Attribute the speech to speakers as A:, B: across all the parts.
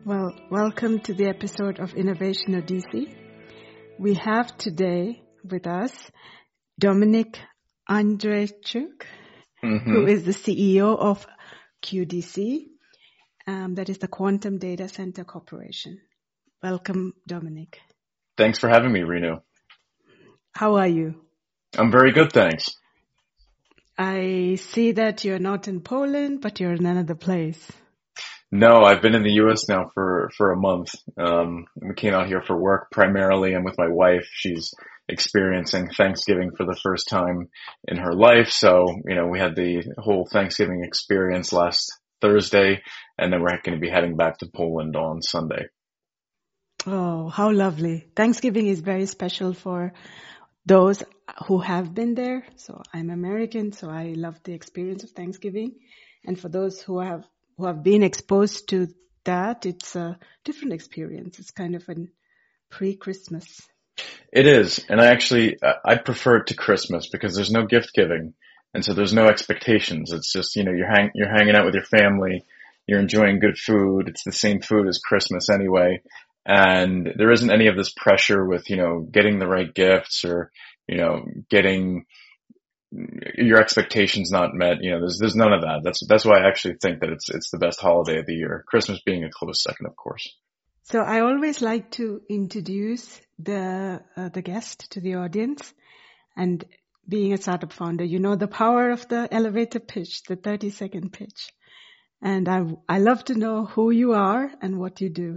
A: Well, welcome to the episode of Innovation Odyssey. We have today with us Dominik Andrejchuk, who is the CEO of QDC, that is the Quantum Data Center Corporation. Welcome, Dominik.
B: Thanks for having me, Renu.
A: How are you?
B: I'm very good, thanks.
A: I see that you're not in Poland, but you're in another place.
B: No, I've been in the U.S. now for a month. We came out here for work primarily. I'm with my wife. She's experiencing Thanksgiving for the first time in her life. So, we had the whole Thanksgiving experience last Thursday, and then we're going to be heading back to Poland on Sunday.
A: Oh, how lovely. Thanksgiving is very special for those who have been there. So I'm American, so I love the experience of Thanksgiving. And for those who have been exposed to that, it's a different experience. It's kind of a pre-Christmas.
B: It is. And I prefer it to Christmas because there's no gift giving. And so there's no expectations. It's just, you're hanging out with your family. You're enjoying good food. It's the same food as Christmas anyway. And there isn't any of this pressure with, getting the right gifts or, getting your expectations not met. There's none of that. That's why I actually think that it's the best holiday of the year. Christmas being a close second, of course.
A: So I always like to introduce the guest to the audience, and being a startup founder, the power of the elevator pitch, the 30-second pitch. And I love to know who you are and what you do.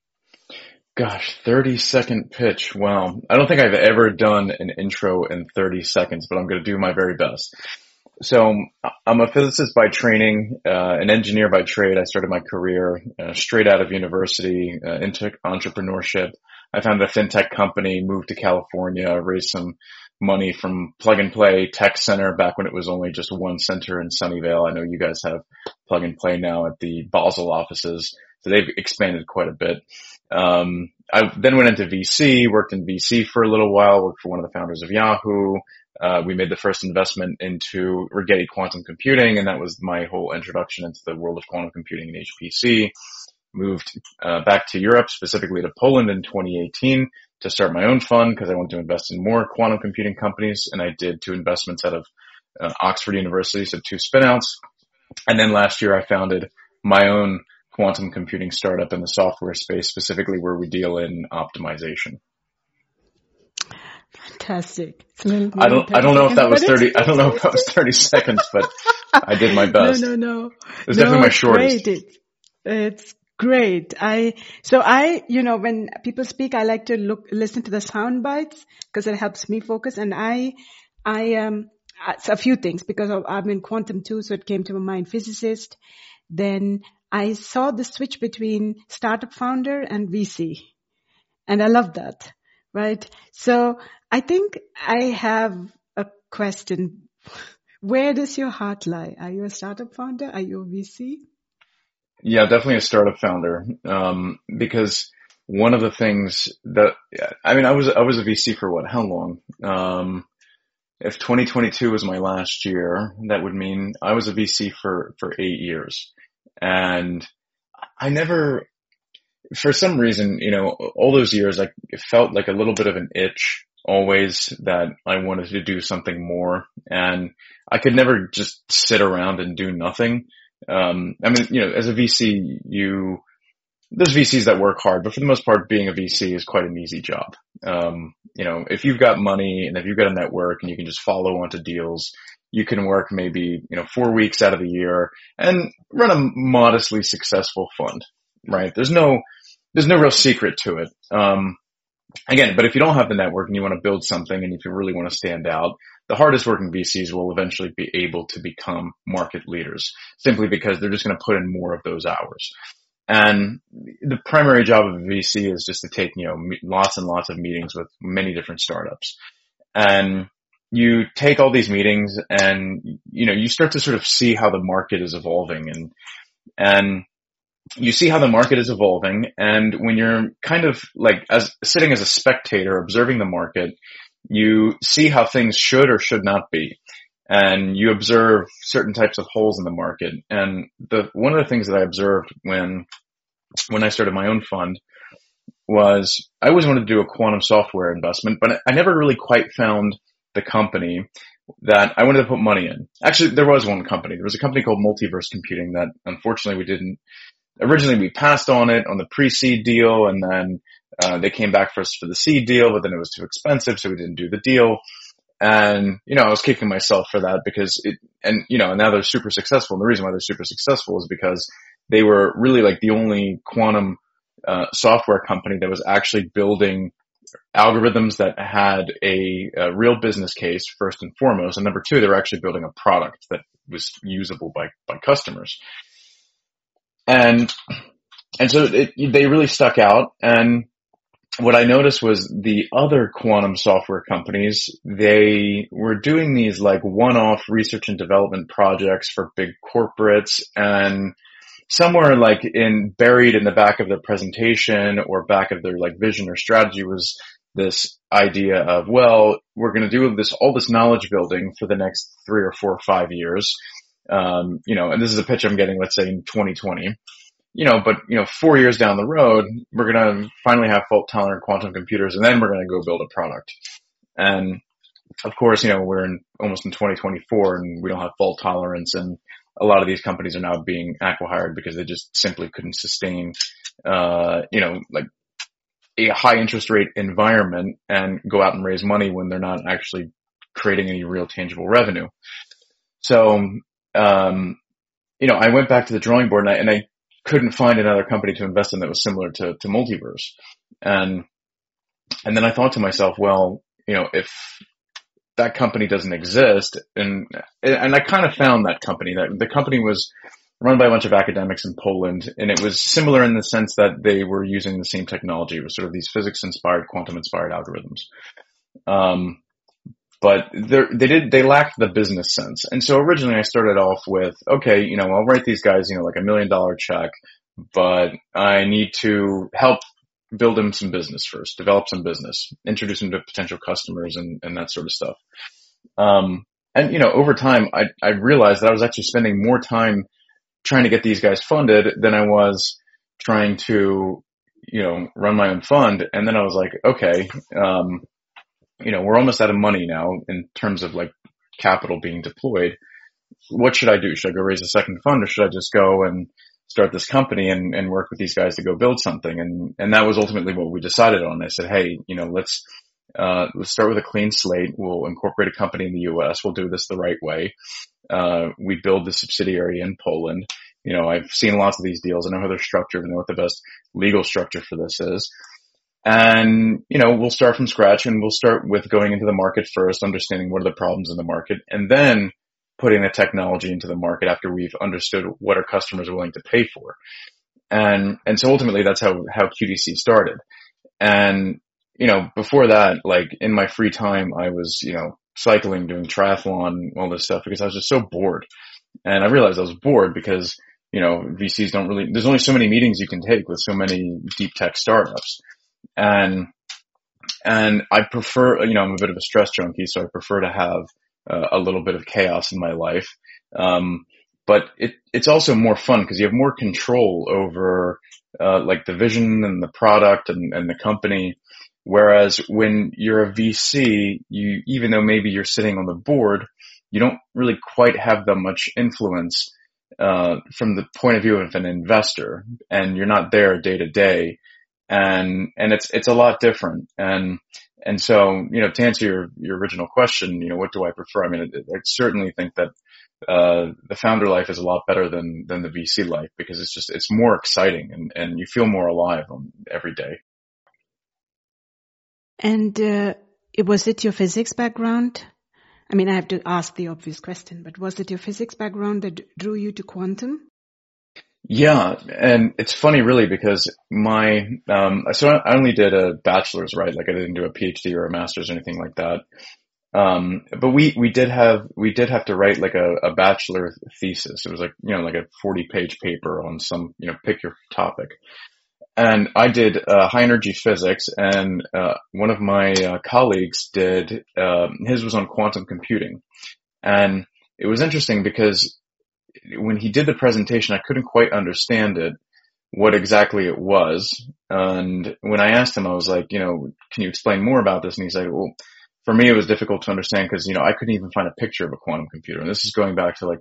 B: Gosh, 30-second pitch. Wow. I don't think I've ever done an intro in 30 seconds, but I'm going to do my very best. So I'm a physicist by training, an engineer by trade. I started my career straight out of university into entrepreneurship. I founded a fintech company, moved to California, raised some money from Plug and Play Tech Center back when it was only just one center in Sunnyvale. I know you guys have Plug and Play now at the Basel offices, so they've expanded quite a bit. I then went into VC, worked in VC for a little while, worked for one of the founders of Yahoo. We made the first investment into Rigetti Quantum Computing, and that was my whole introduction into the world of quantum computing and HPC. Moved back to Europe, specifically to Poland in 2018 to start my own fund because I wanted to invest in more quantum computing companies, and I did 2 investments out of Oxford University, so 2 spinouts. And then last year I founded my own quantum computing startup in the software space, specifically where we deal in optimization.
A: Fantastic.
B: I don't know if that was 30. I don't know if that was 30 seconds, but I did my best.
A: No.
B: It's definitely my shortest.
A: Great. It's great. When people speak, I like to listen to the sound bites because it helps me focus. And it's a few things because I'm in quantum too, so it came to my mind. Physicist. Then I saw the switch between startup founder and VC, and I love that, right? So I think I have a question. Where does your heart lie? Are you a startup founder? Are you a VC?
B: Yeah, definitely a startup founder. Because one of the things I was a VC for how long? If 2022 was my last year, that would mean I was a VC for 8 years. And I never, for some reason, all those years, it felt like a little bit of an itch always that I wanted to do something more. And I could never just sit around and do nothing. As a VC, there's VCs that work hard, but for the most part, being a VC is quite an easy job. If you've got money and if you've got a network and you can just follow onto deals, you can work maybe, 4 weeks out of the year and run a modestly successful fund, right? There's no real secret to it. But if you don't have the network and you want to build something and if you really want to stand out, the hardest working VCs will eventually be able to become market leaders simply because they're just going to put in more of those hours. And the primary job of a VC is just to take, lots and lots of meetings with many different startups. And you take all these meetings and, you start to sort of see how the market is evolving and you see how the market is evolving. And when you're kind of sitting as a spectator observing the market, you see how things should or should not be. And you observe certain types of holes in the market. And one of the things that I observed when when I started my own fund was I always wanted to do a quantum software investment, but I never really quite found the company that I wanted to put money in. Actually, there was one company. There was a company called Multiverse Computing that unfortunately originally we passed on it on the pre-seed deal, and then they came back for us for the seed deal, but then it was too expensive, so we didn't do the deal. And, I was kicking myself for that because and now they're super successful. And the reason why they're super successful is because they were really like the only quantum software company that was actually building algorithms that had a real business case first and foremost. And number two, they were actually building a product that was usable by customers. And so they really stuck out. And what I noticed was the other quantum software companies, they were doing these like one-off research and development projects for big corporates, and somewhere like buried in the back of their presentation or back of their like vision or strategy was this idea of, well, we're going to do all this knowledge building for the next 3 or 4 or 5 years. And this is a pitch I'm getting, let's say in 2020. But 4 years down the road, we're going to finally have fault tolerant quantum computers, and then we're going to go build a product. And of course, we're almost in 2024 and we don't have fault tolerance, and a lot of these companies are now being acqui-hired because they just simply couldn't sustain, like a high interest rate environment and go out and raise money when they're not actually creating any real tangible revenue. So, I went back to the drawing board and I couldn't find another company to invest in that was similar to Multiverse. And then I thought to myself, well, if that company doesn't exist, and I kind of found that company. That the company was run by a bunch of academics in Poland, and it was similar in the sense that they were using the same technology. It was sort of these physics-inspired, quantum-inspired algorithms. But they lacked the business sense. And so originally I started off with, okay, I'll write these guys, like $1 million check, but I need to help build them some business first, develop some business, introduce them to potential customers and that sort of stuff. And over time, I realized that I was actually spending more time trying to get these guys funded than I was trying to, run my own fund. And then I was like, okay, we're almost out of money now in terms of like capital being deployed. What should I do? Should I go raise a second fund, or should I just go and start this company and work with these guys to go build something? And that was ultimately what we decided on. I said, hey, let's start with a clean slate. We'll incorporate a company in the US. We'll do this the right way. We build the subsidiary in Poland. I've seen lots of these deals. I know how they're structured. I know what the best legal structure for this is. And, we'll start from scratch, and we'll start with going into the market first, understanding what are the problems in the market, and then putting the technology into the market after we've understood what our customers are willing to pay for. And so ultimately that's how QDC started. And, before that, like in my free time, I was, cycling, doing triathlon, all this stuff, because I was just so bored. And I realized I was bored because, VCs there's only so many meetings you can take with so many deep tech startups. And I prefer, I'm a bit of a stress junkie, so I prefer to have a little bit of chaos in my life. But it's also more fun because you have more control over, like the vision and the product and the company. Whereas when you're a VC, even though maybe you're sitting on the board, you don't really quite have that much influence, from the point of view of an investor, and you're not there day to day. And it's a lot different. And so, to answer your original question, what do I prefer? I mean, I certainly think that, the founder life is a lot better than the VC life, because it's more exciting and you feel more alive every day.
A: And, was it your physics background? I mean, I have to ask the obvious question, but was it your physics background that drew you to quantum?
B: Yeah, and it's funny really because so I only did a bachelor's, right? Like I didn't do a PhD or a master's or anything like that. But we did have to write like a bachelor thesis. It was like, like a 40-page paper on some, pick your topic. And I did high energy physics, and one of my colleagues did his was on quantum computing. And it was interesting because when he did the presentation, I couldn't quite understand it, what exactly it was. And when I asked him, I was like, can you explain more about this? And he's like, well, for me, it was difficult to understand because, I couldn't even find a picture of a quantum computer. And this is going back to like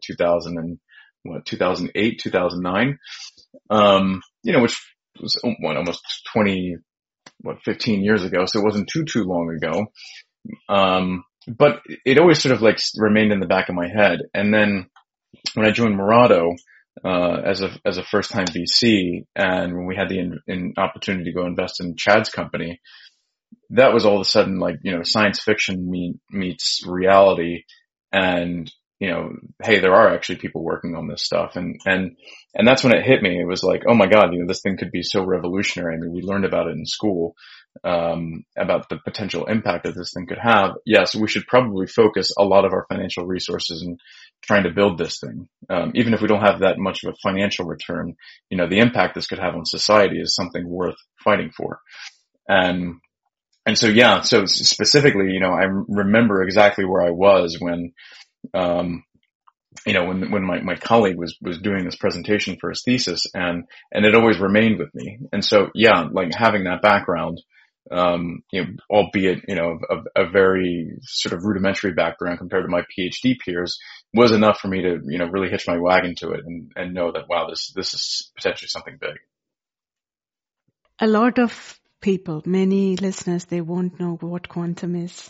B: 2008, 2009, which was almost 15 years ago. So it wasn't too long ago. But it always sort of like remained in the back of my head. And then when I joined Murado, as a first time VC, and when we had the opportunity to go invest in Chad's company, that was all of a sudden like, science fiction meets reality. And, hey, there are actually people working on this stuff. And that's when it hit me. It was like, oh my God, this thing could be so revolutionary. I mean, we learned about it in school, about the potential impact that this thing could have. Yes, we should probably focus a lot of our financial resources in trying to build this thing. Even if we don't have that much of a financial return, the impact this could have on society is something worth fighting for. And so, yeah, so specifically, I remember exactly where I was when, when my colleague was doing this presentation for his thesis, and it always remained with me. And so, yeah, like having that background, albeit, a very sort of rudimentary background compared to my PhD peers, was enough for me to, really hitch my wagon to it and know that, wow, this is potentially something big.
A: A lot of people, many listeners, they won't know what quantum is.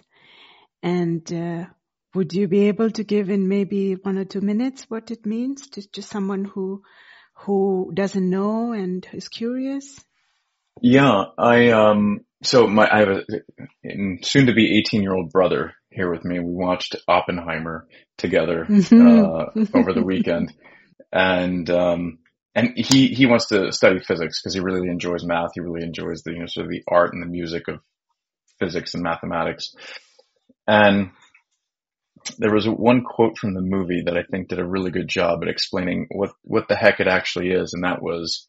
A: And would you be able to give in maybe 1 or 2 minutes what it means to someone who doesn't know and is curious?
B: Yeah, I have a soon to be 18-year-old brother here with me. We watched Oppenheimer together over the weekend, and he wants to study physics because he really enjoys math. He really enjoys the sort of the art and the music of physics and mathematics. And there was one quote from the movie that I think did a really good job at explaining what the heck it actually is, and that was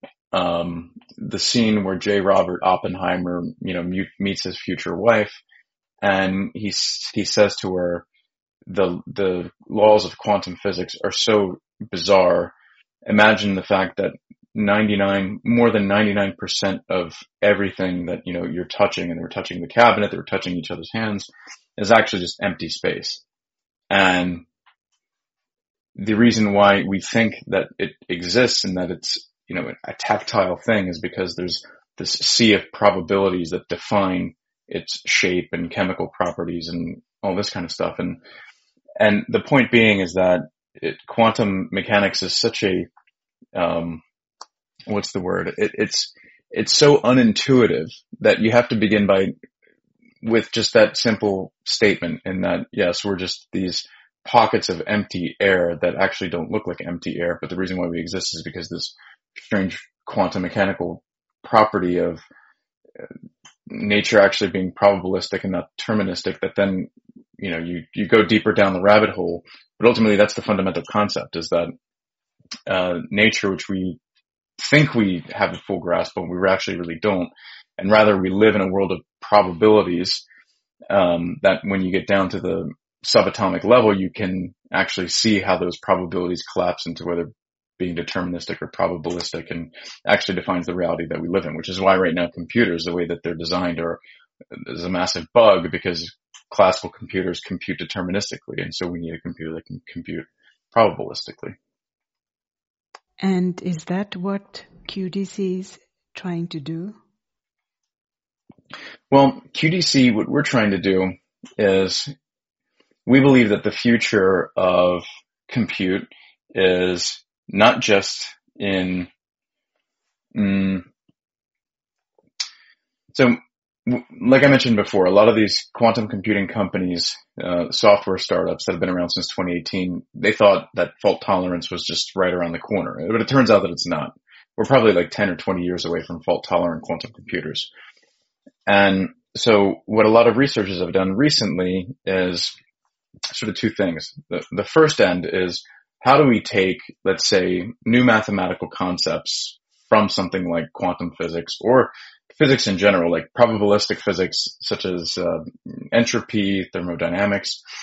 B: the scene where J. Robert Oppenheimer, meets his future wife, and he says to her, the laws of quantum physics are so bizarre. Imagine the fact that more than 99% of everything that, you're touching, and they were touching the cabinet, they were touching each other's hands, is actually just empty space. And the reason why we think that it exists and that it's, a tactile thing is because there's this sea of probabilities that define its shape and chemical properties and all this kind of stuff. And the point being is that quantum mechanics is such a, what's the word? It's so unintuitive that you have to begin with just that simple statement, in that, yes, we're just these pockets of empty air that actually don't look like empty air. But the reason why we exist is because this strange quantum mechanical property of nature actually being probabilistic and not deterministic, that then, you go deeper down the rabbit hole. But ultimately, that's the fundamental concept, is that nature, which we think we have a full grasp of, we actually really don't. And rather, we live in a world of probabilities, that when you get down to the subatomic level, you can actually see how those probabilities collapse into whether being deterministic or probabilistic, and actually defines the reality that we live in, which is why right now computers, the way that they're designed, is a massive bug, because classical computers compute deterministically, and so we need a computer that can compute probabilistically.
A: And is that what QDC is trying to do?
B: Well, QDC, what we're trying to do is, we believe that the future of compute is not just in, so like I mentioned before, a lot of these quantum computing companies, software startups that have been around since 2018, they thought that fault tolerance was just right around the corner, but it turns out that it's not. We're probably like 10 or 20 years away from fault tolerant quantum computers. And so what a lot of researchers have done recently is sort of two things. The first end is, how do we take, let's say, new mathematical concepts from something like quantum physics, or physics in general, like probabilistic physics, such as entropy, thermodynamics,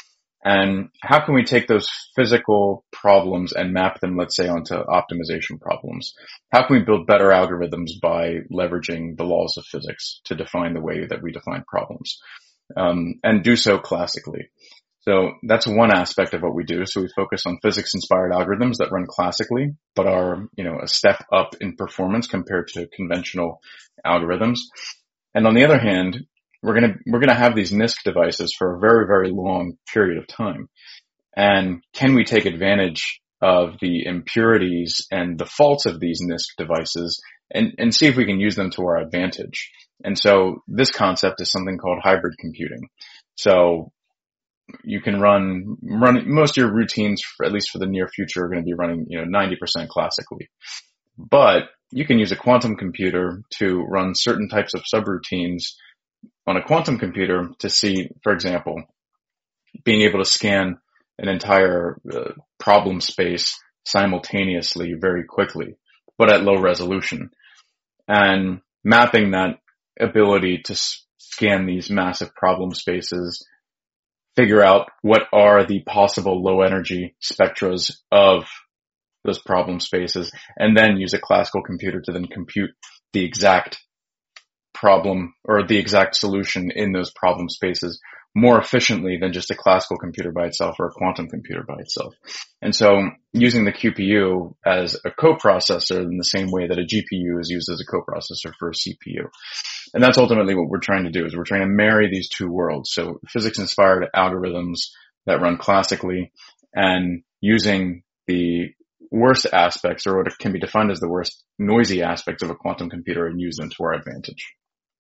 B: And how can we take those physical problems and map them, let's say, onto optimization problems? How can we build better algorithms by leveraging the laws of physics to define the way that we define problems, and do so classically? So that's one aspect of what we do. So we focus on physics-inspired algorithms that run classically, but are, a step up in performance compared to conventional algorithms. And on the other hand, we're gonna have these NISQ devices for a very, very long period of time. And can we take advantage of the impurities and the faults of these NISQ devices and see if we can use them to our advantage? And so this concept is something called hybrid computing. So you can run most of your routines, at least for the near future, are going to be running, 90% classically. But you can use a quantum computer to run certain types of subroutines on a quantum computer to see, for example, being able to scan an entire problem space simultaneously very quickly, but at low resolution, and mapping that ability to scan these massive problem spaces, figure out what are the possible low energy spectras of those problem spaces, and then use a classical computer to then compute the exact problem or the exact solution in those problem spaces more efficiently than just a classical computer by itself or a quantum computer by itself. And so using the QPU as a coprocessor in the same way that a GPU is used as a coprocessor for a CPU. And that's ultimately what we're trying to do, is we're trying to marry these two worlds. So physics-inspired algorithms that run classically, and using the worst aspects, or what can be defined as the worst noisy aspects of a quantum computer, and use them to our advantage.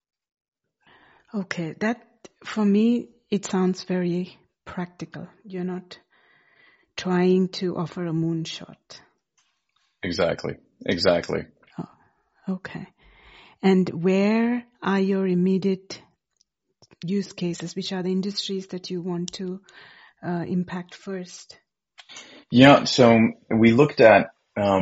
A: Okay, that for me, it sounds very practical. You're not trying to offer a moonshot.
B: Exactly.
A: Oh, okay. And where are your immediate use cases? Which are the industries that you want to impact first?
B: Yeah, so we looked at,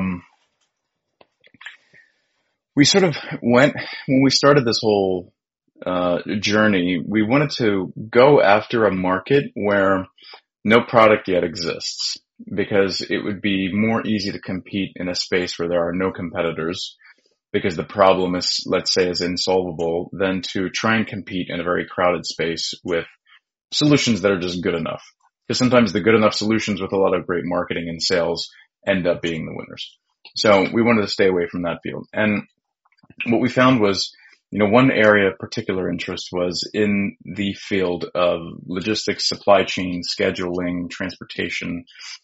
B: we sort of went, when we started this whole journey, we wanted to go after a market where no product yet exists, because it would be more easy to compete in a space where there are no competitors, because the problem is, let's say, is insolvable, than to try and compete in a very crowded space with solutions that are just good enough. Because sometimes the good enough solutions with a lot of great marketing and sales end up being the winners. So we wanted to stay away from that field. And what we found was, one area of particular interest was in the field of logistics, supply chain, scheduling, transportation,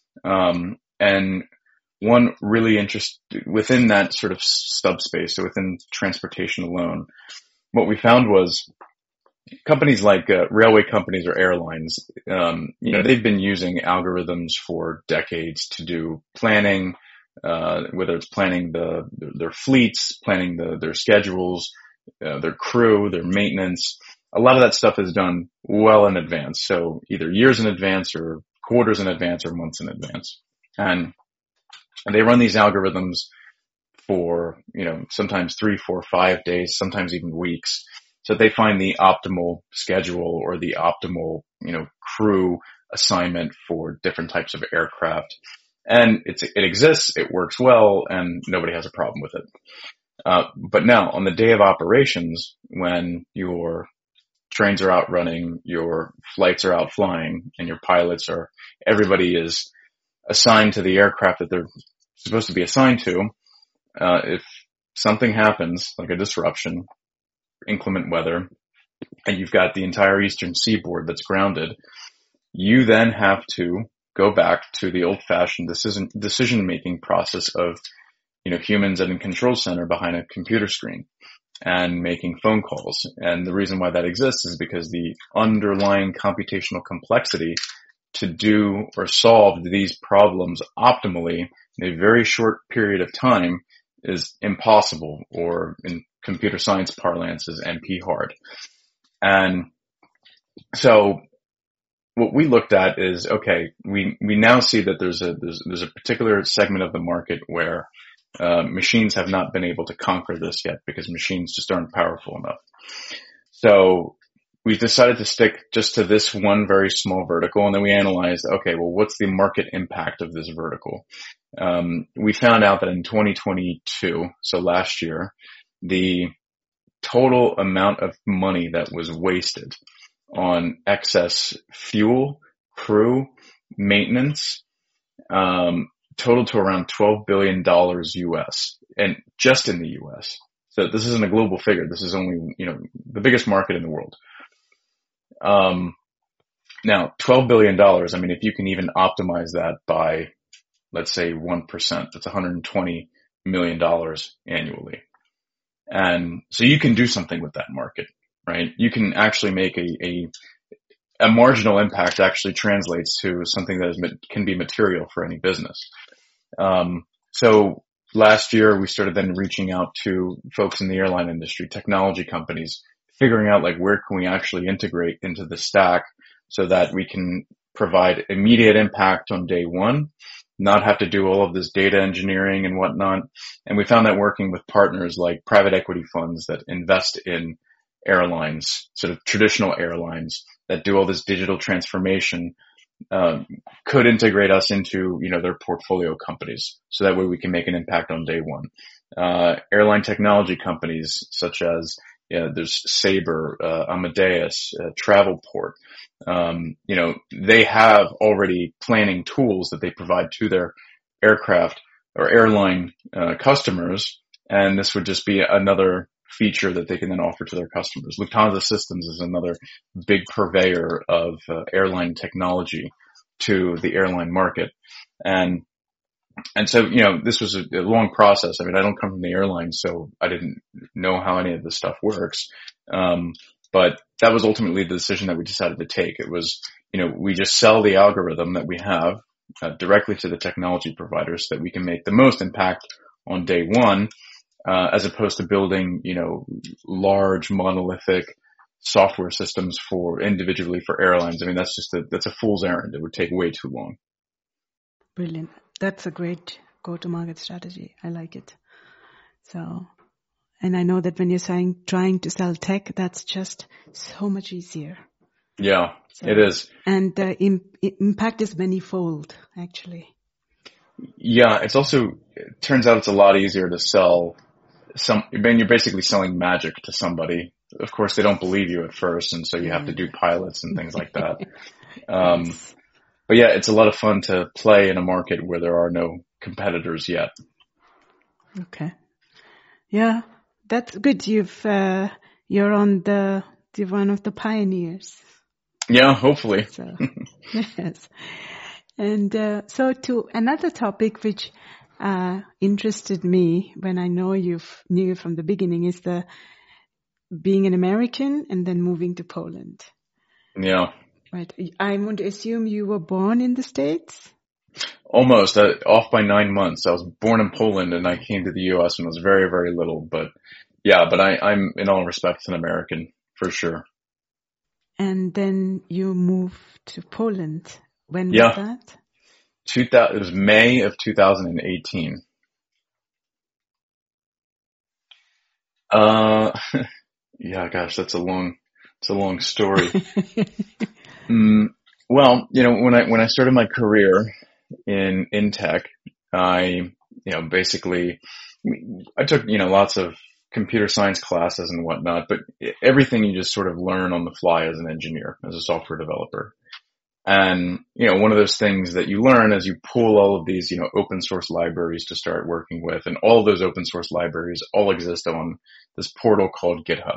B: and one really interest within that sort of subspace, so within transportation alone, what we found was companies like railway companies or airlines, they've been using algorithms for decades to do planning, whether it's planning their fleets, planning their schedules, their crew, their maintenance. A lot of that stuff is done well in advance. So either years in advance or quarters in advance or months in advance. And they run these algorithms for, sometimes 3, 4, 5 days, sometimes even weeks. So they find the optimal schedule or the optimal, crew assignment for different types of aircraft. And it exists, it works well, and nobody has a problem with it. But now on the day of operations, when your trains are out running, your flights are out flying, and your everybody is assigned to the aircraft that they're supposed to be assigned to, if something happens, like a disruption, inclement weather, and you've got the entire eastern seaboard that's grounded, you then have to go back to the old-fashioned decision-making process of, humans at a control center behind a computer screen and making phone calls. And the reason why that exists is because the underlying computational complexity to do or solve these problems optimally in a very short period of time is impossible, or in computer science parlance is NP hard. And so what we looked at is, okay, we now see that there's a particular segment of the market where machines have not been able to conquer this yet, because machines just aren't powerful enough. So we decided to stick just to this one very small vertical. And then we analyzed, okay, well, what's the market impact of this vertical? We found out that in 2022, so last year, the total amount of money that was wasted on excess fuel, crew, maintenance, totaled to around $12 billion US, and just in the US. So this isn't a global figure. This is only, the biggest market in the world. Now $12 billion, I mean, if you can even optimize that by, let's say 1%, that's $120 million annually. And so you can do something with that market, right? You can actually make a marginal impact actually translates to something that can be material for any business. So last year we started then reaching out to folks in the airline industry, technology companies, figuring out like where can we actually integrate into the stack so that we can provide immediate impact on day one, not have to do all of this data engineering and whatnot. And we found that working with partners like private equity funds that invest in airlines, sort of traditional airlines that do all this digital transformation, could integrate us into, their portfolio companies. So that way we can make an impact on day one. Airline technology companies such as, there's Sabre, Amadeus, Travelport. They have already planning tools that they provide to their aircraft or airline, customers. And this would just be another feature that they can then offer to their customers. Lufthansa Systems is another big purveyor of airline technology to the airline market. And so, this was a long process. I mean, I don't come from the airline, so I didn't know how any of this stuff works. But that was ultimately the decision that we decided to take. It was, we just sell the algorithm that we have directly to the technology providers so that we can make the most impact on day one, as opposed to building, large monolithic software systems individually for airlines. I mean, that's a fool's errand. It would take way too long.
A: Brilliant. That's a great go-to-market strategy. I like it. So, and I know that when you're trying to sell tech, that's just so much easier.
B: Yeah, it is.
A: And the impact is manifold, actually.
B: Yeah, it turns out it's a lot easier to sell you're basically selling magic to somebody. Of course, they don't believe you at first, and so you have to do pilots and things like that. Yes. But yeah, it's a lot of fun to play in a market where there are no competitors yet.
A: Okay. Yeah, that's good. You're one of the pioneers.
B: Yeah, hopefully.
A: So, yes. And so to another topic which interested me when I knew you from the beginning is the being an American and then moving to Poland.
B: Yeah.
A: Right. I want to assume you were born in the States?
B: Almost. Off by 9 months. I was born in Poland and I came to the U.S. when I was very, very little. But yeah, I'm in all respects an American for sure.
A: And then you moved to Poland. When was that?
B: It was May of 2018. Yeah, gosh, that's a long story. Well, when I started my career in tech, I basically I took lots of computer science classes and whatnot, but everything you just sort of learn on the fly as an engineer, as a software developer. And, one of those things that you learn as you pull all of these, open source libraries to start working with, and all of those open source libraries all exist on this portal called GitHub.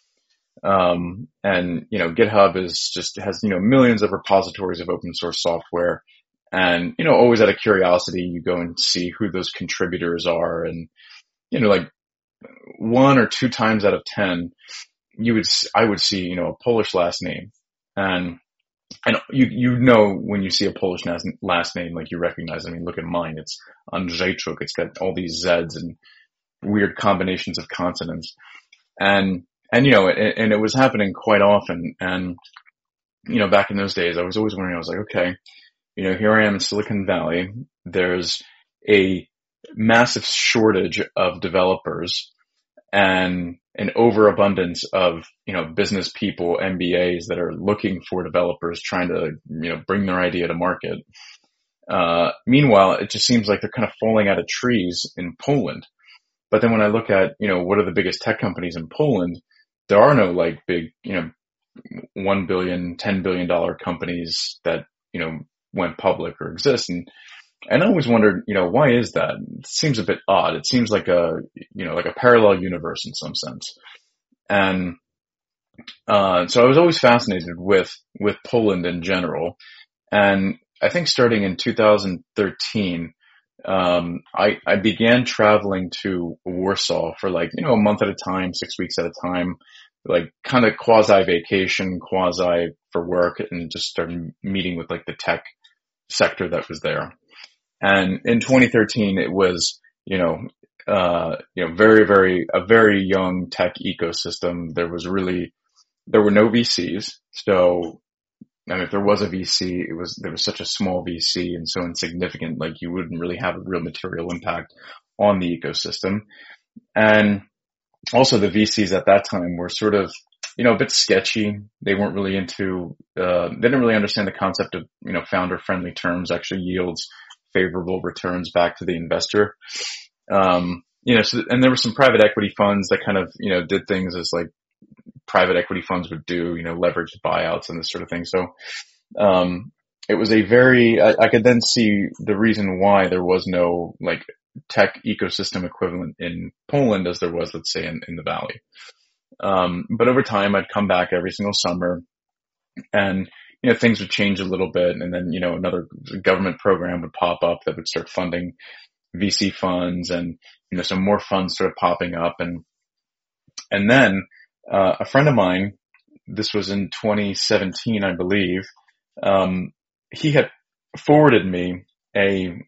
B: And, GitHub has, millions of repositories of open source software. And, always out of curiosity, you go and see who those contributors are. And, like 1 or 2 times out of 10, I would see, a Polish last name. And when you see a Polish last name, like you recognize, I mean, look at mine. It's Andrzejczuk. It's got all these Z's and weird combinations of consonants. And it was happening quite often. And, back in those days, I was always wondering, I was like, okay, here I am in Silicon Valley. There's a massive shortage of developers. and an overabundance of, business people, MBAs that are looking for developers trying to, bring their idea to market. Meanwhile, it just seems like they're kind of falling out of trees in Poland. But then when I look at, what are the biggest tech companies in Poland, there are no like big, $1 billion, $10 billion companies that, went public or exist. And I always wondered, why is that? It seems a bit odd. It seems like like a parallel universe in some sense. And, so I was always fascinated with Poland in general. And I think starting in 2013, I began traveling to Warsaw for like, a month at a time, 6 weeks at a time, like kind of quasi vacation, quasi for work, and just started meeting with like the tech sector that was there. And in 2013, it was, a very young tech ecosystem. There were no VCs. So, I mean, if there was a VC, there was such a small VC and so insignificant, like you wouldn't really have a real material impact on the ecosystem. And also the VCs at that time were sort of, a bit sketchy. They weren't really they didn't really understand the concept of, founder friendly terms actually yields favorable returns back to the investor. And there were some private equity funds that kind of, did things as like private equity funds would do, leveraged buyouts and this sort of thing. So, it was I could then see the reason why there was no like tech ecosystem equivalent in Poland as there was, let's say, in the Valley. But over time, I'd come back every single summer and, things would change a little bit. And then, another government program would pop up that would start funding VC funds and, some more funds started popping up. And then, a friend of mine, this was in 2017, I believe, he had forwarded me a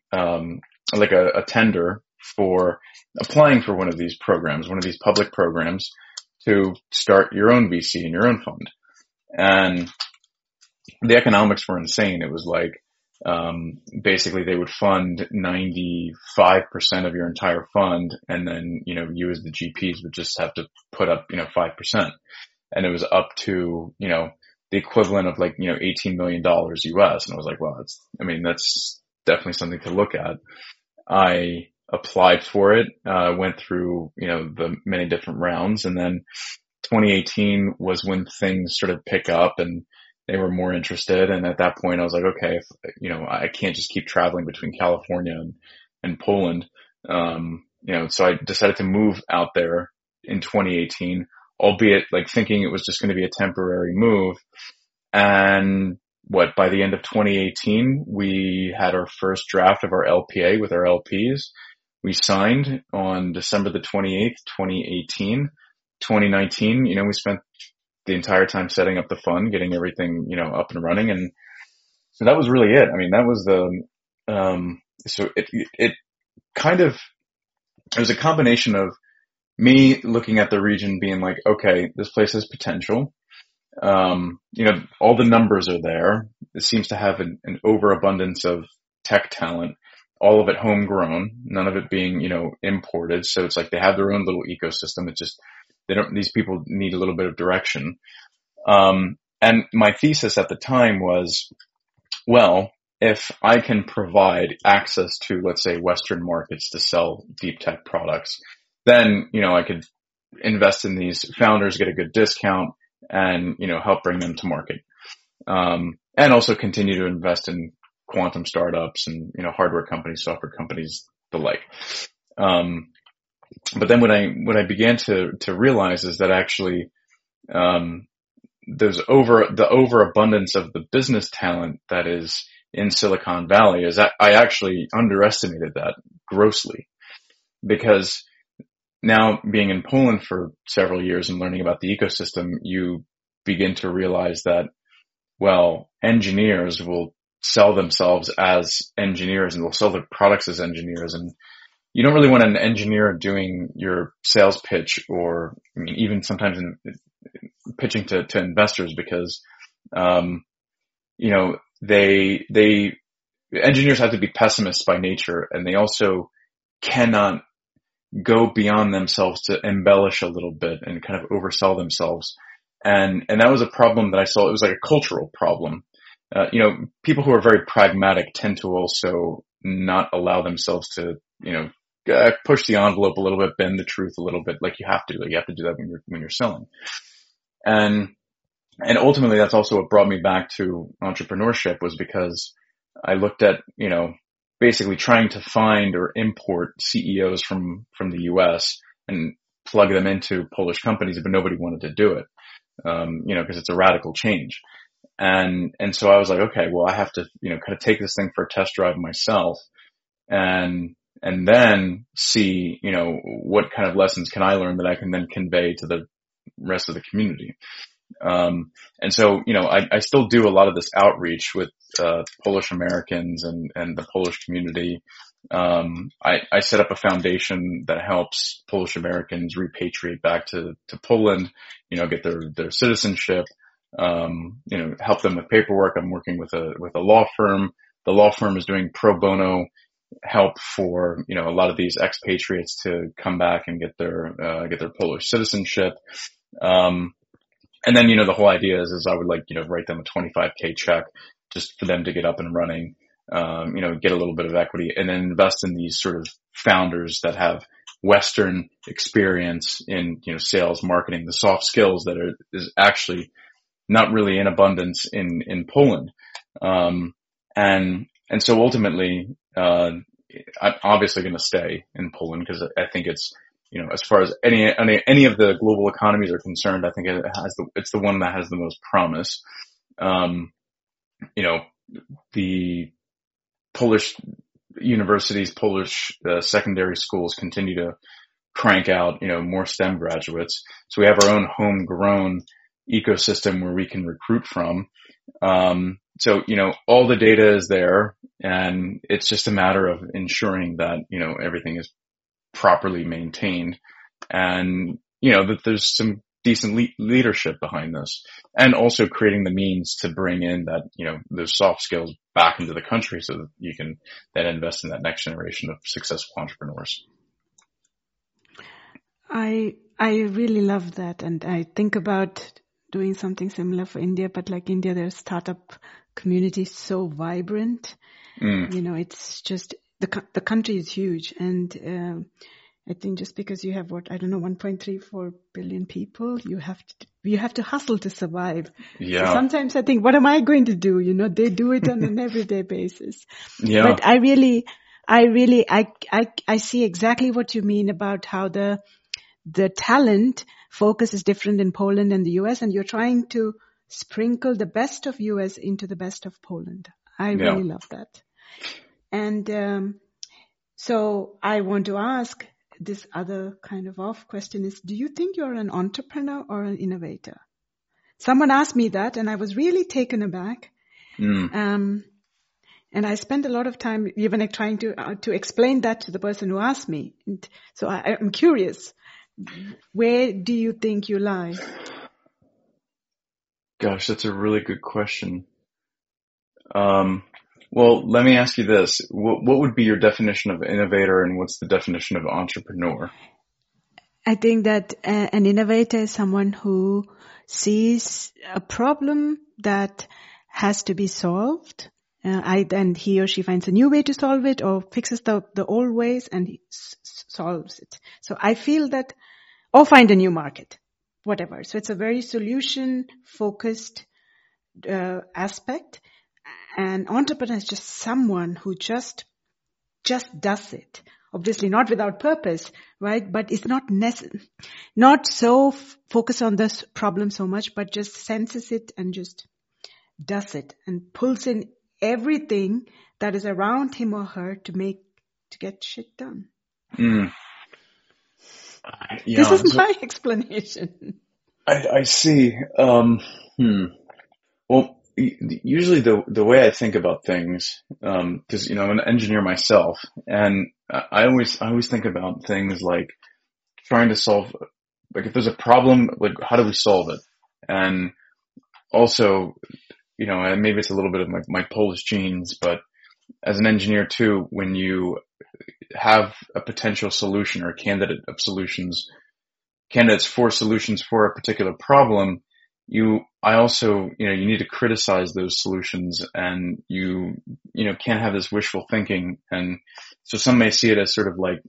B: tender for applying for one of these programs, one of these public programs to start your own VC and your own fund. And the economics were insane. It was like, basically they would fund 95% of your entire fund. And then, you as the GPs would just have to put up, 5%. And it was up to, the equivalent of like, $18 million US. And I was like, well, that's definitely something to look at. I applied for it, went through, the many different rounds. And then 2018 was when things started to pick up and they were more interested. And at that point I was like, okay, I can't just keep traveling between California and Poland. So I decided to move out there in 2018, albeit like thinking it was just going to be a temporary move. And by the end of 2018, we had our first draft of our LPA with our LPs. We signed on December the 28th, 2018. 2019, we spent the entire time setting up the fund, getting everything, up and running. And so that was really it. I mean, that was so it was a combination of me looking at the region being like, okay, this place has potential. All the numbers are there. It seems to have an overabundance of tech talent, all of it homegrown, none of it being, imported. So it's like they have their own little ecosystem. It's just, these people need a little bit of direction. And my thesis at the time was, well, if I can provide access to, let's say, Western markets to sell deep tech products, then, I could invest in these founders, get a good discount and, help bring them to market. And also continue to invest in quantum startups and, hardware companies, software companies, the like. But then what I began to realize is that actually, there's the overabundance of the business talent that is in Silicon Valley is I actually underestimated that grossly, because now being in Poland for several years and learning about the ecosystem, you begin to realize that, well, engineers will sell themselves as engineers and they'll sell their products as engineers. And you don't really want an engineer doing your sales pitch or, I mean, even sometimes in pitching to investors because, engineers have to be pessimists by nature and they also cannot go beyond themselves to embellish a little bit and kind of oversell themselves. And that was a problem that I saw. It was like a cultural problem. People who are very pragmatic tend to also not allow themselves to, push the envelope a little bit, bend the truth a little bit. Like you have to do that when you're selling. And ultimately that's also what brought me back to entrepreneurship, was because I looked at, basically trying to find or import CEOs from the US and plug them into Polish companies, but nobody wanted to do it. Cause it's a radical change. And so I was like, okay, well, I have to, kind of take this thing for a test drive myself and then see, what kind of lessons can I learn that I can then convey to the rest of the community. And so, I still do a lot of this outreach with, Polish Americans and the Polish community. I set up a foundation that helps Polish Americans repatriate back to Poland, get their citizenship, help them with paperwork. I'm working with a law firm. The law firm is doing pro bono help for, a lot of these expatriates to come back and get their Polish citizenship. And then, the whole idea is I would write them a $25K check just for them to get up and running, get a little bit of equity and then invest in these sort of founders that have Western experience in, sales, marketing, the soft skills that is actually not really in abundance in Poland. And so ultimately, I'm obviously going to stay in Poland because I think it's, as far as any of the global economies are concerned, I think it's the one that has the most promise. The Polish universities, Polish secondary schools continue to crank out, more STEM graduates. So we have our own homegrown ecosystem where we can recruit from. So, all the data is there and it's just a matter of ensuring that, everything is properly maintained and, that there's some decent leadership behind this and also creating the means to bring in that, those soft skills back into the country so that you can then invest in that next generation of successful entrepreneurs.
A: I really love that. And I think about doing something similar for India, but like India, their startup community is so vibrant. It's just, the country is huge. And, I think just because you have 1.34 billion people, you have to hustle to survive.
B: Yeah.
A: So sometimes I think, what am I going to do? They do it on an everyday basis.
B: Yeah.
A: But I see exactly what you mean about how the talent focus is different in Poland and the US, and you're trying to sprinkle the best of US into the best of Poland. I really love that. And, so I want to ask, this other kind of off question is, do you think you're an entrepreneur or an innovator? Someone asked me that and I was really taken aback. And I spent a lot of time even trying to explain that to the person who asked me. And so I'm curious, where do you think you lie?
B: Gosh, that's a really good question. Well, let me ask you this. What would be your definition of innovator and what's the definition of entrepreneur?
A: I think that an innovator is someone who sees a problem that has to be solved. And he or she finds a new way to solve it or fixes the old ways and he solves it. So I feel that, or find a new market, whatever. So it's a very solution-focused aspect. And entrepreneur is just someone who just does it. Obviously not without purpose, right? But it's not so focused on this problem so much, but just senses it and just does it and pulls in everything that is around him or her to get shit done. This is my explanation.
B: I see. Well, usually the way I think about things, cause, I'm an engineer myself and I always think about things like trying to solve, like if there's a problem, like how do we solve it? And also, and maybe it's a little bit of my Polish genes, but as an engineer too, when you have a potential solution or candidates for solutions for a particular problem, you need to criticize those solutions, and you can't have this wishful thinking. And so some may see it as sort of like,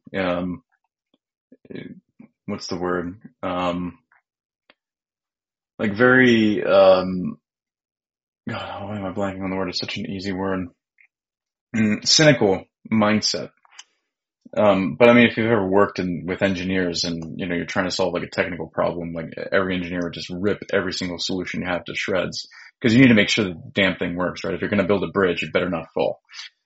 B: what's the word? Like very, God, why am I blanking on the word? It's such an easy word. Cynical mindset. But I mean, if you've ever worked with engineers and, you're trying to solve like a technical problem, like every engineer would just rip every single solution you have to shreds, because you need to make sure the damn thing works, right? If you're going to build a bridge, it better not fall.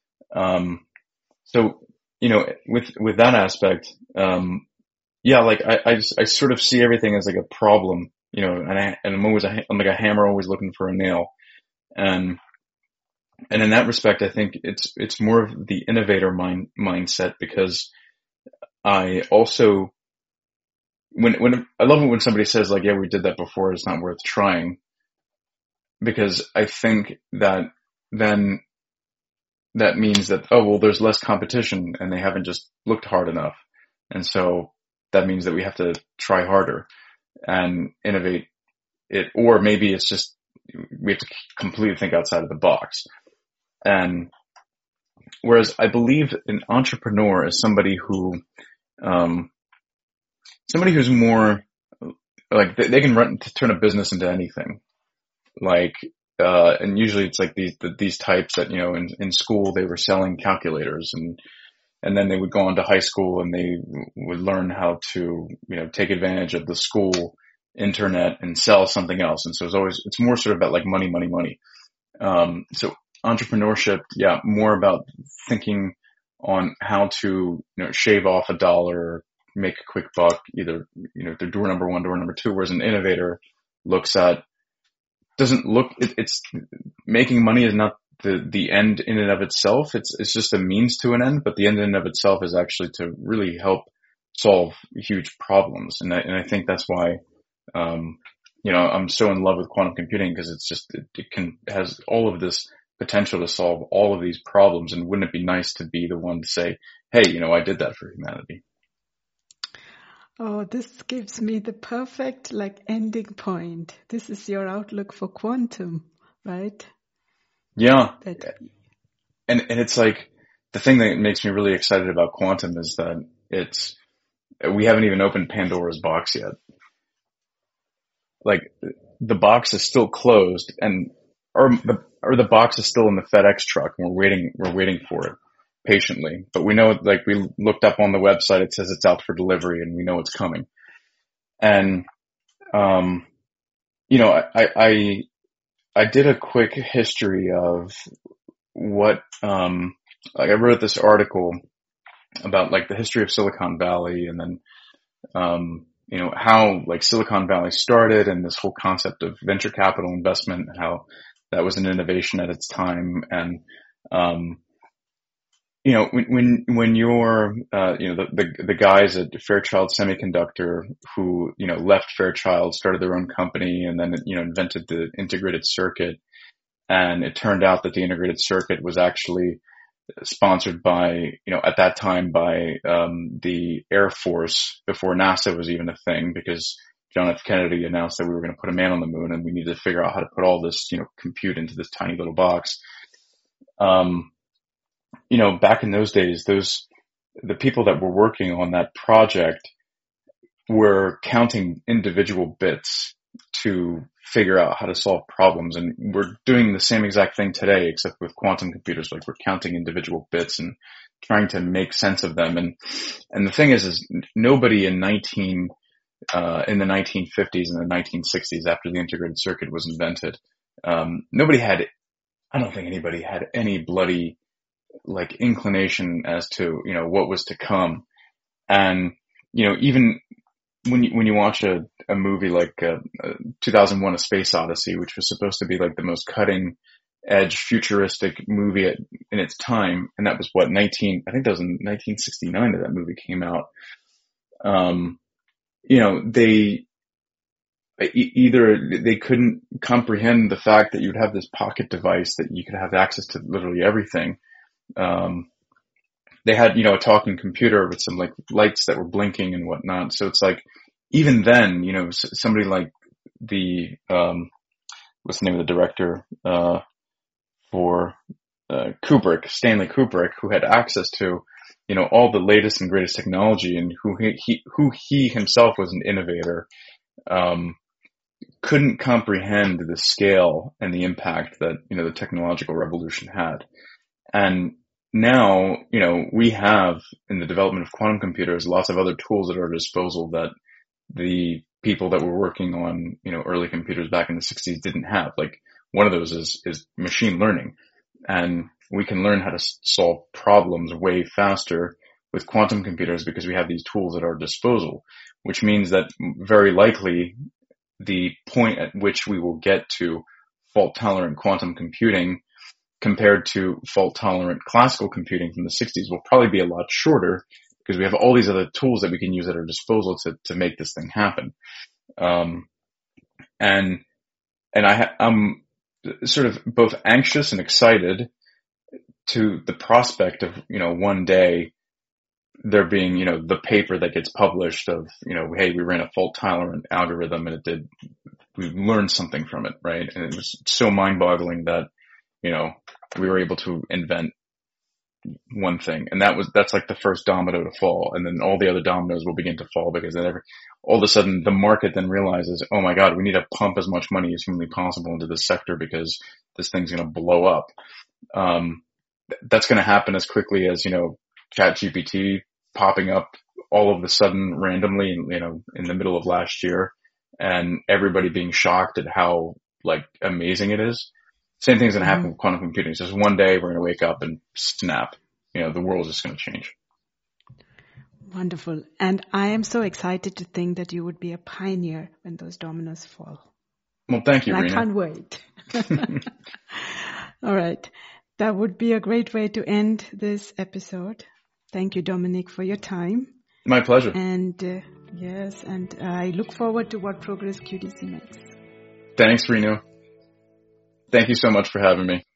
B: So, with that aspect, like I sort of see everything as like a problem, and I'm like a hammer always looking for a nail. And in that respect, I think it's more of the innovator mindset, because I also, when I love it when somebody says like, yeah, we did that before, it's not worth trying, because I think that then that means that, oh, well, there's less competition and they haven't just looked hard enough. And so that means that we have to try harder and innovate it. Or maybe it's just, we have to completely think outside of the box. And whereas I believe an entrepreneur is somebody who's more like, they can turn a business into anything. Like, and usually it's like these types that, in school they were selling calculators, and then they would go on to high school and they would learn how to, take advantage of the school internet and sell something else. And so it's more sort of about like money. So entrepreneurship, more about thinking on how to, shave off $1 or make a quick buck, either, through door number 1, door number 2, whereas an innovator it's making money is not the end in and of itself. It's just a means to an end, but the end in and of itself is actually to really help solve huge problems. And I think that's why, I'm so in love with quantum computing, because it's just, has all of this potential to solve all of these problems. And wouldn't it be nice to be the one to say, hey, I did that for humanity?
A: Oh, this gives me the perfect ending point. This is your outlook for quantum, right?
B: Yeah. And it's like, the thing that makes me really excited about quantum is that we haven't even opened Pandora's box yet. Like, the box is still closed, or the box is still in the FedEx truck, and we're waiting for it patiently. But we know, like, we looked up on the website, it says it's out for delivery, and we know it's coming. And, I did a quick history of what, I wrote this article about like the history of Silicon Valley, and then, how like Silicon Valley started, and this whole concept of venture capital investment, and how that was an innovation at its time. And, when you're, the guys at Fairchild Semiconductor who, left Fairchild, started their own company, and then, invented the integrated circuit. And it turned out that the integrated circuit was actually sponsored by, at that time by, the Air Force, before NASA was even a thing, because John F. Kennedy announced that we were going to put a man on the moon, and we needed to figure out how to put all this, compute into this tiny little box. Back in those days, the people that were working on that project were counting individual bits to figure out how to solve problems. And we're doing the same exact thing today, except with quantum computers. Like, we're counting individual bits and trying to make sense of them. And the thing is nobody in the 1950s and the 1960s, after the integrated circuit was invented, I don't think anybody had any bloody like inclination as to, what was to come. And, even when you watch a movie like 2001: A Space Odyssey, which was supposed to be like the most cutting edge futuristic movie in its time, and that was I think that was in 1969 that movie came out. They couldn't comprehend the fact that you'd have this pocket device that you could have access to literally everything. they had, a talking computer with some like lights that were blinking and whatnot. So it's like, even then, somebody like the, what's the name of the director, for, Kubrick, Stanley Kubrick, who had access to, all the latest and greatest technology, and who he himself was an innovator, couldn't comprehend the scale and the impact that, the technological revolution had. And now, we have in the development of quantum computers, lots of other tools at our disposal that the people that were working on, early computers back in the 60s didn't have. Like, one of those is machine learning. And we can learn how to solve problems way faster with quantum computers because we have these tools at our disposal, which means that very likely the point at which we will get to fault-tolerant quantum computing compared to fault-tolerant classical computing from the 60s will probably be a lot shorter because we have all these other tools that we can use at our disposal to make this thing happen. And I'm sort of both anxious and excited to the prospect of, one day there being, the paper that gets published of, hey, we ran a fault-tolerant algorithm and we learned something from it, right? And it was so mind-boggling that, we were able to invent one thing. And that's like the first domino to fall. And then all the other dominoes will begin to fall because then all of a sudden the market then realizes, oh my God, we need to pump as much money as humanly possible into this sector because this thing's going to blow up. That's going to happen as quickly as, ChatGPT popping up all of a sudden randomly, in the middle of last year and everybody being shocked at how like amazing it is. Same thing's going to happen with quantum computing. So just one day we're going to wake up and snap, the world is just going to change.
A: Wonderful. And I am so excited to think that you would be a pioneer when those dominoes fall.
B: Well, thank you,
A: and
B: Rena.
A: I can't wait. All right. That would be a great way to end this episode. Thank you, Dominic, for your time.
B: My pleasure.
A: And yes, and I look forward to what Progress QTC makes.
B: Thanks, Renu. Thank you so much for having me.